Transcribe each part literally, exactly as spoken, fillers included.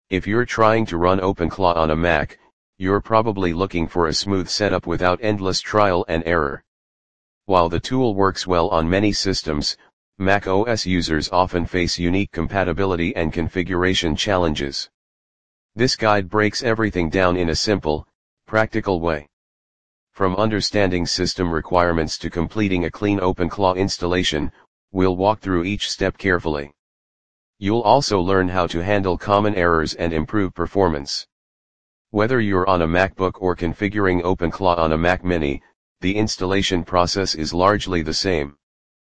If you're trying to run OpenClaw on a Mac, you're probably looking for a smooth setup without endless trial and error. While the tool works well on many systems, Mac O S users often face unique compatibility and configuration challenges. This guide breaks everything down in a simple, practical way. From understanding system requirements to completing a clean OpenClaw installation, we'll walk through each step carefully. You'll also learn how to handle common errors and improve performance. Whether you're on a MacBook or configuring OpenClaw on a Mac Mini, the installation process is largely the same.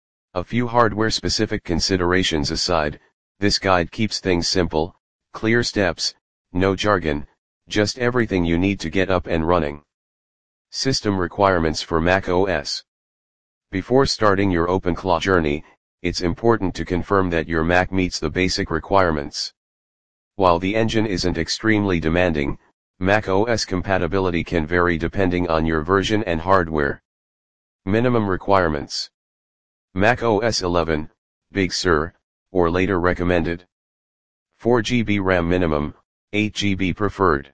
A few hardware-specific considerations aside, this guide keeps things simple, clear steps, no jargon, just everything you need to get up and running. System requirements for Mac O S. Before starting your OpenClaw journey, it's important to confirm that your Mac meets the basic requirements. While the engine isn't extremely demanding, Mac O S compatibility can vary depending on your version and hardware. Minimum requirements. Mac O S eleven, Big Sur, or later recommended. four gigabytes RAM minimum, eight gigabytes preferred.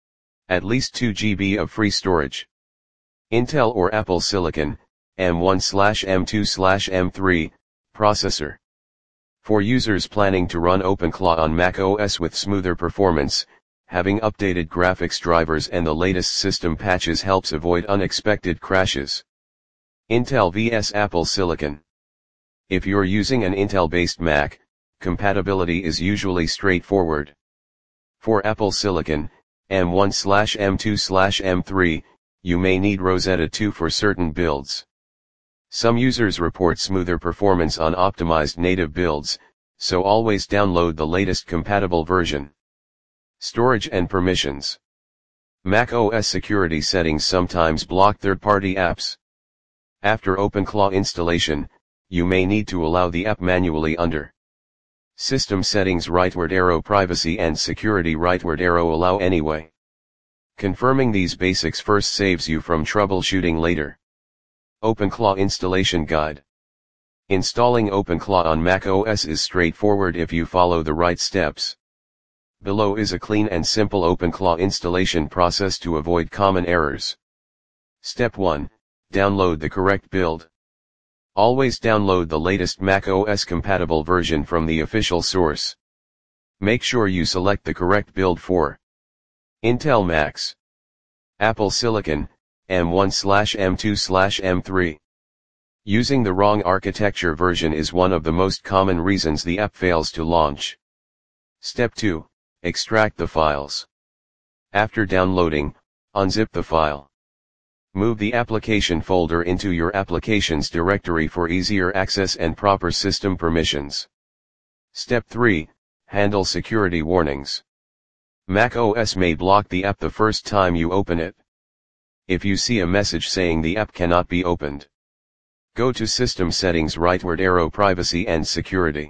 At least two gigabytes of free storage. Intel or Apple Silicon, M one slash M two slash M three, processor. For users planning to run OpenClaw on Mac O S with smoother performance, having updated graphics drivers and the latest system patches helps avoid unexpected crashes. Intel versus Apple Silicon. If you're using an Intel-based Mac, compatibility is usually straightforward. For Apple Silicon, M one slash M two slash M three, you may need Rosetta two for certain builds. Some users report smoother performance on optimized native builds, so always download the latest compatible version. Storage and permissions. Mac O S security settings sometimes block third-party apps. After OpenClaw installation, you may need to allow the app manually under System Settings rightward arrow Privacy and Security rightward arrow Allow anyway. Confirming these basics first saves you from troubleshooting later. OpenClaw Installation Guide. Installing OpenClaw on Mac O S is straightforward if you follow the right steps. Below is a clean and simple OpenClaw installation process to avoid common errors. Step one. Download the correct build. Always download the latest Mac O S compatible version from the official source. Make sure you select the correct build for Intel Macs, Apple Silicon, M one slash M two slash M three. Using the wrong architecture version is one of the most common reasons the app fails to launch. Step two. Extract the files. After downloading, unzip the file. Move the application folder into your applications directory for easier access and proper system permissions. Step three. Handle security warnings. Mac O S may block the app the first time you open it. If you see a message saying the app cannot be opened, go to System Settings rightward arrow Privacy and Security.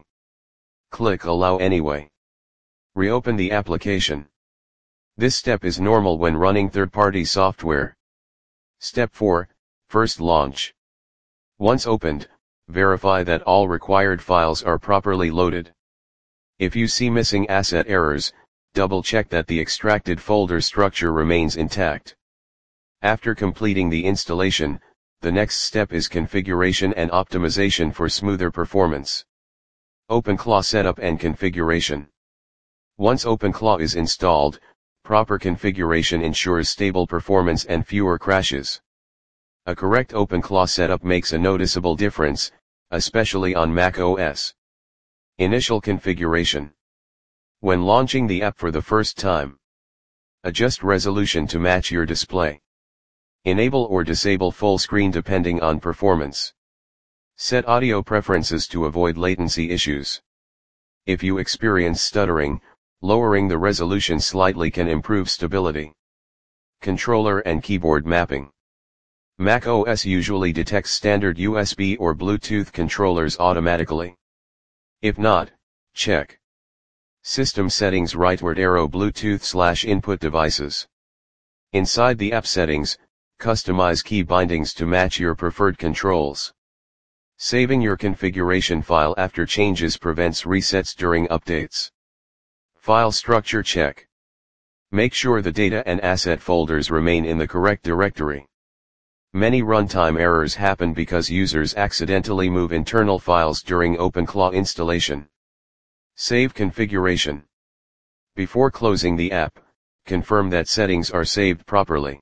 Click Allow anyway. Reopen the application. This step is normal when running third-party software. Step four. First launch. Once opened, verify that all required files are properly loaded. If you see missing asset errors, double-check that the extracted folder structure remains intact. After completing the installation, the next step is configuration and optimization for smoother performance. OpenClaw setup and configuration. Once OpenClaw is installed, proper configuration ensures stable performance and fewer crashes. A correct OpenClaw setup makes a noticeable difference, especially on Mac O S. Initial configuration. When launching the app for the first time, adjust resolution to match your display. Enable or disable full screen depending on performance. Set audio preferences to avoid latency issues. If you experience stuttering, lowering the resolution slightly can improve stability. Controller and keyboard mapping. Mac O S usually detects standard U S B or Bluetooth controllers automatically. If not, check System Settings rightward arrow Bluetooth slash input devices. Inside the app settings, customize key bindings to match your preferred controls. Saving your configuration file after changes prevents resets during updates. File structure check. Make sure the data and asset folders remain in the correct directory. Many runtime errors happen because users accidentally move internal files during OpenClaw installation. Save configuration. Before closing the app, confirm that settings are saved properly.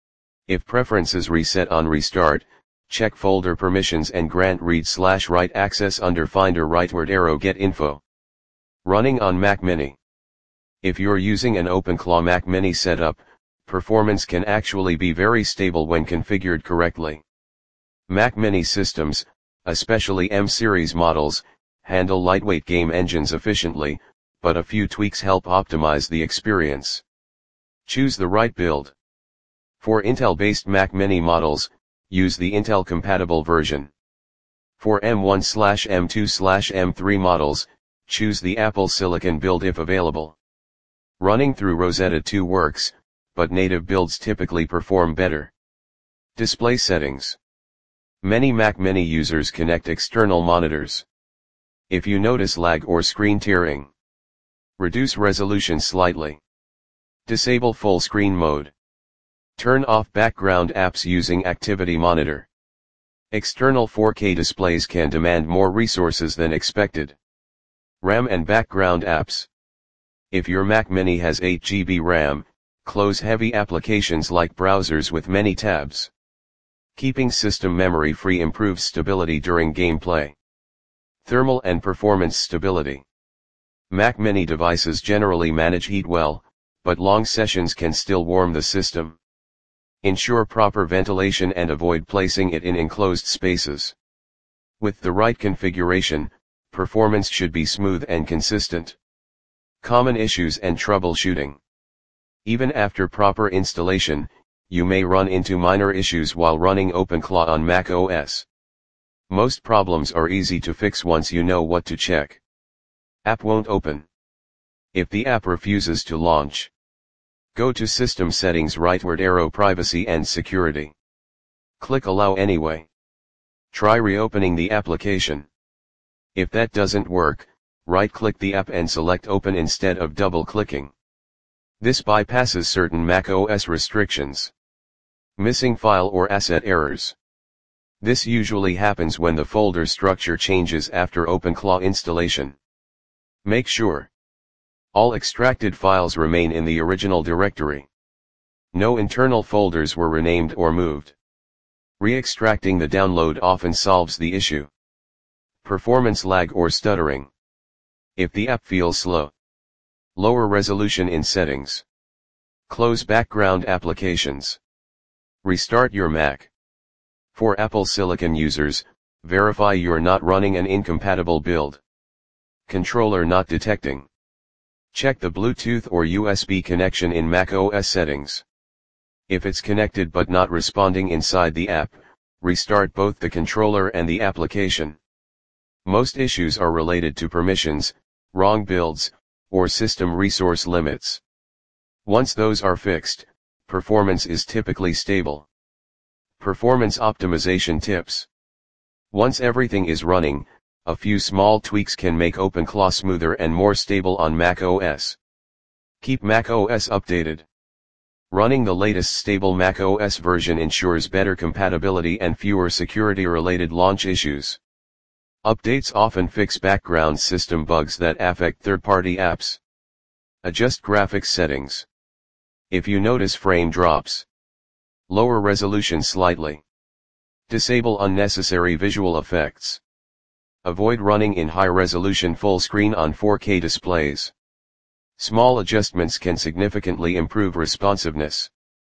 If preferences reset on restart, check folder permissions and grant read/write access under Finder rightward arrow get info. Running on Mac Mini. If you're using an OpenClaw Mac Mini setup, performance can actually be very stable when configured correctly. Mac Mini systems, especially M-series models, handle lightweight game engines efficiently, but a few tweaks help optimize the experience. Choose the right build. For Intel-based Mac Mini models, use the Intel-compatible version. For M one slash M two slash M three models, choose the Apple Silicon build if available. Running through Rosetta two works, but native builds typically perform better. Display settings. Many Mac Mini users connect external monitors. If you notice lag or screen tearing, reduce resolution slightly. Disable full screen mode. Turn off background apps using Activity Monitor. External four K displays can demand more resources than expected. RAM and background apps. If your Mac Mini has eight gigabytes RAM, close heavy applications like browsers with many tabs. Keeping system memory free improves stability during gameplay. Thermal and performance stability. Mac Mini devices generally manage heat well, but long sessions can still warm the system. Ensure proper ventilation and avoid placing it in enclosed spaces. With the right configuration, performance should be smooth and consistent. Common issues and troubleshooting. Even after proper installation, you may run into minor issues while running OpenClaw on Mac O S. Most problems are easy to fix once you know what to check. App won't open. If the app refuses to launch, go to System Settings rightward arrow Privacy and Security. Click Allow anyway. Try reopening the application. If that doesn't work, right-click the app and select Open instead of double-clicking. This bypasses certain Mac O S restrictions. Missing file or asset errors. This usually happens when the folder structure changes after OpenClaw installation. Make sure all extracted files remain in the original directory. No internal folders were renamed or moved. Re-extracting the download often solves the issue. Performance lag or stuttering. If the app feels slow, lower resolution in settings. Close background applications. Restart your Mac. For Apple Silicon users, verify you're not running an incompatible build. Controller not detecting. Check the Bluetooth or U S B connection in Mac O S settings. If it's connected but not responding inside the app, restart both the controller and the application. Most issues are related to permissions, wrong builds, or system resource limits. Once those are fixed, performance is typically stable. Performance optimization tips. Once everything is running, a few small tweaks can make OpenClaw smoother and more stable on Mac O S. Keep Mac O S updated. Running the latest stable Mac O S version ensures better compatibility and fewer security-related launch issues. Updates often fix background system bugs that affect third-party apps. Adjust graphics settings. If you notice frame drops, lower resolution slightly. Disable unnecessary visual effects. Avoid running in high-resolution full screen on four K displays. Small adjustments can significantly improve responsiveness.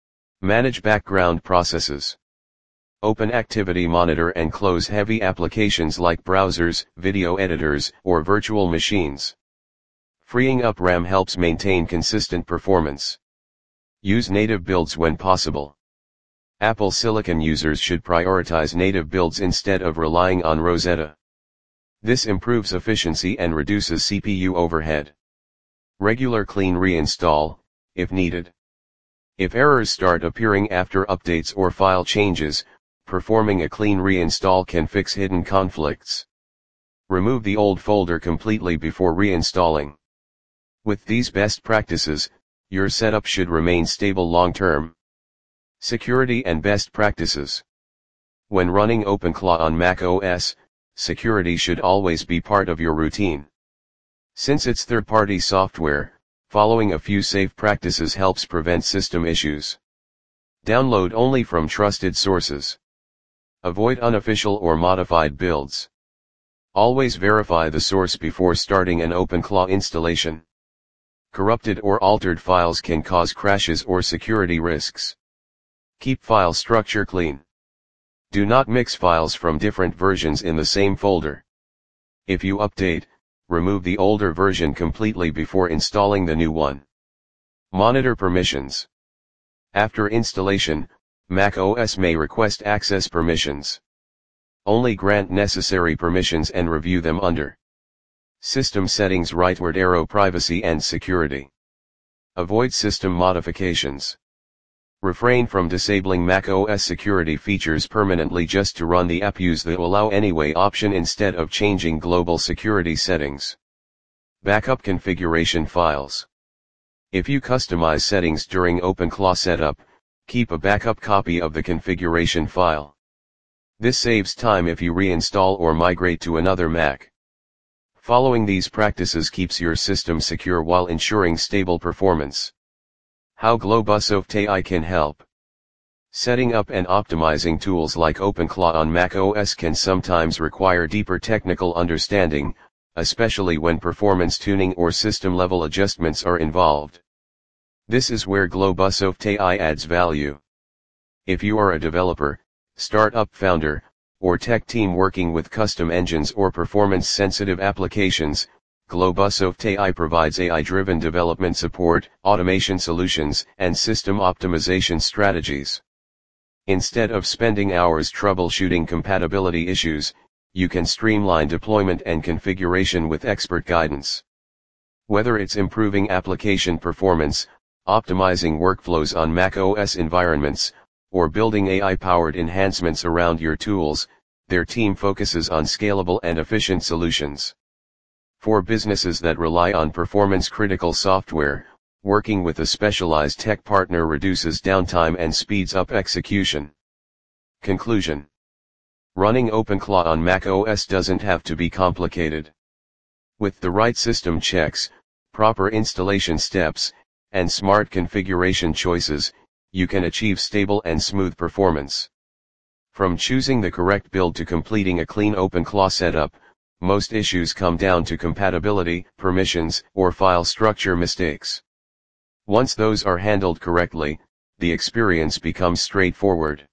Manage background processes. Open Activity Monitor and close heavy applications like browsers, video editors, or virtual machines. Freeing up RAM helps maintain consistent performance. Use native builds when possible. Apple Silicon users should prioritize native builds instead of relying on Rosetta. This improves efficiency and reduces C P U overhead. Regular clean reinstall, if needed. If errors start appearing after updates or file changes, performing a clean reinstall can fix hidden conflicts. Remove the old folder completely before reinstalling. With these best practices, your setup should remain stable long-term. Security and best practices. When running OpenClaw on macOS, security should always be part of your routine. Since it's third-party software, following a few safe practices helps prevent system issues. Download only from trusted sources. Avoid unofficial or modified builds. Always verify the source before starting an OpenClaw installation. Corrupted or altered files can cause crashes or security risks. Keep file structure clean. Do not mix files from different versions in the same folder. If you update, remove the older version completely before installing the new one. Monitor permissions. After installation, macOS may request access permissions. Only grant necessary permissions and review them under System Settings rightward arrow Privacy and Security. Avoid system modifications. Refrain from disabling macOS security features permanently just to run the app. Use the Allow Anyway option instead of changing global security settings. Backup configuration files. If you customize settings during OpenClaw setup, keep a backup copy of the configuration file. This saves time if you reinstall or migrate to another Mac. Following these practices keeps your system secure while ensuring stable performance. How GloBusoft A I can help. Setting up and optimizing tools like OpenClaw on macOS can sometimes require deeper technical understanding, especially when performance tuning or system-level adjustments are involved. This is where GloBusoft A I adds value. If you are a developer, startup founder, or tech team working with custom engines or performance-sensitive applications, GloBusoft A I provides A I-driven development support, automation solutions, and system optimization strategies. Instead of spending hours troubleshooting compatibility issues, you can streamline deployment and configuration with expert guidance. Whether it's improving application performance, optimizing workflows on macOS environments, or building A I-powered enhancements around your tools, their team focuses on scalable and efficient solutions. For businesses that rely on performance-critical software, working with a specialized tech partner reduces downtime and speeds up execution. Conclusion. Running OpenClaw on macOS doesn't have to be complicated. With the right system checks, proper installation steps, and smart configuration choices, you can achieve stable and smooth performance. From choosing the correct build to completing a clean OpenClaw setup, most issues come down to compatibility, permissions, or file structure mistakes. Once those are handled correctly, the experience becomes straightforward.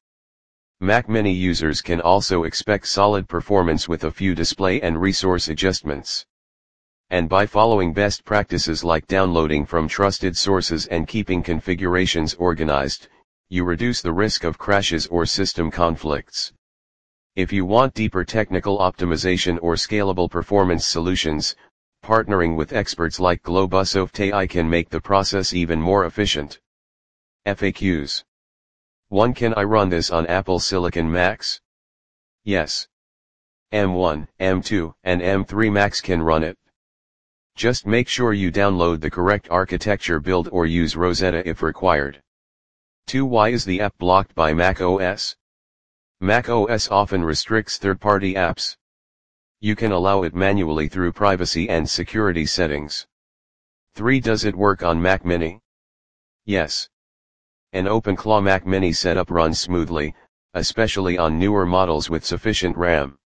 Mac Mini users can also expect solid performance with a few display and resource adjustments. And by following best practices like downloading from trusted sources and keeping configurations organized, you reduce the risk of crashes or system conflicts. If you want deeper technical optimization or scalable performance solutions, partnering with experts like GloBusoft A I can make the process even more efficient. F A Qs. one Can I run this on Apple Silicon Macs? Yes. M one, M two, and M three Macs can run it. Just make sure you download the correct architecture build or use Rosetta if required. two Why is the app blocked by macOS? macOS often restricts third-party apps. You can allow it manually through privacy and security settings. three Does it work on Mac Mini? Yes. An OpenClaw Mac Mini setup runs smoothly, especially on newer models with sufficient RAM.